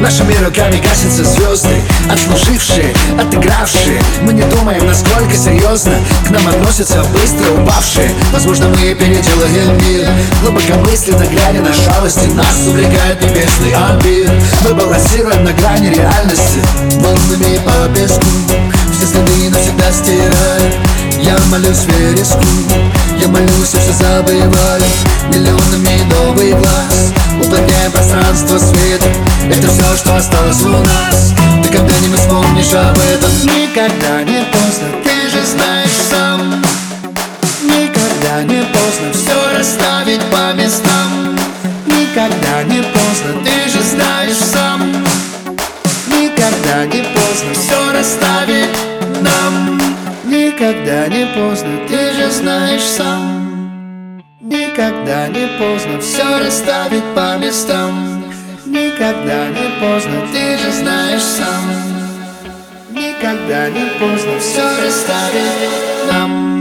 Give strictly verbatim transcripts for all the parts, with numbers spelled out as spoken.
Нашими руками гасятся звезды, отслужившие, отыгравшие. Мы не думаем, насколько серьезно к нам относятся быстро упавшие. Возможно, мы переделаем мир, глубокомысленно глядя на шалости. Нас увлекает небесный ампир. Мы балансируем на грани реальности, волнами по песку. Все следы навсегда стираю. Я молюсь вереску, я молюсь и все забываю. Миллионами новый глаз, уплотняя пространство света. Это все, что осталось у нас. Ты когда-нибудь вспомнишь об этом. Никогда не поздно, ты же знаешь сам. Никогда не поздно все расставить по местам. Никогда не поздно, ты же знаешь сам. Никогда не поздно все расставить нам. Никогда не поздно, ты же знаешь сам. Никогда не поздно все расставить по местам. Никогда не поздно, ты же знаешь сам. Никогда не поздно все расставить нам.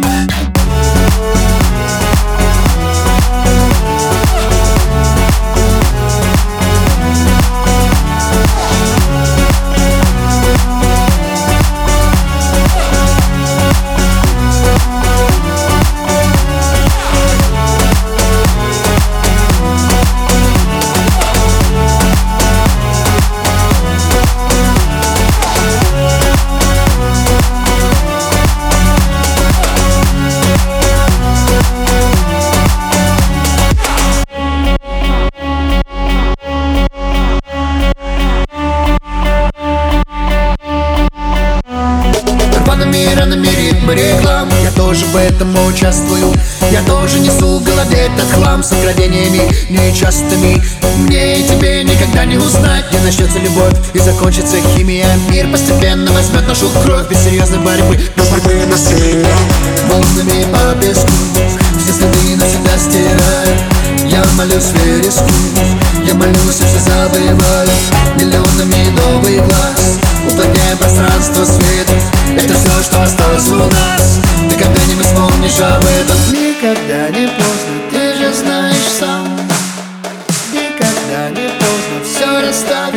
Ранами ритмы реклам, я тоже в этом участвую. Я тоже несу в голове этот хлам с откровениями нечастыми. Мне и тебе никогда не узнать, где начнется любовь и закончится химия. Мир постепенно возьмет нашу кровь без серьезной борьбы, без борьбы на себя. Волнами по песку, все следы навсегда стирают. Я молюсь вереску, я молюсь и все забываю. Миллионами новый глаз, уплотняя пространство света. Это все, что осталось у нас. Ты когда-нибудь вспомнишь об этом. Никогда не поздно, ты же знаешь сам. Никогда не поздно все расставить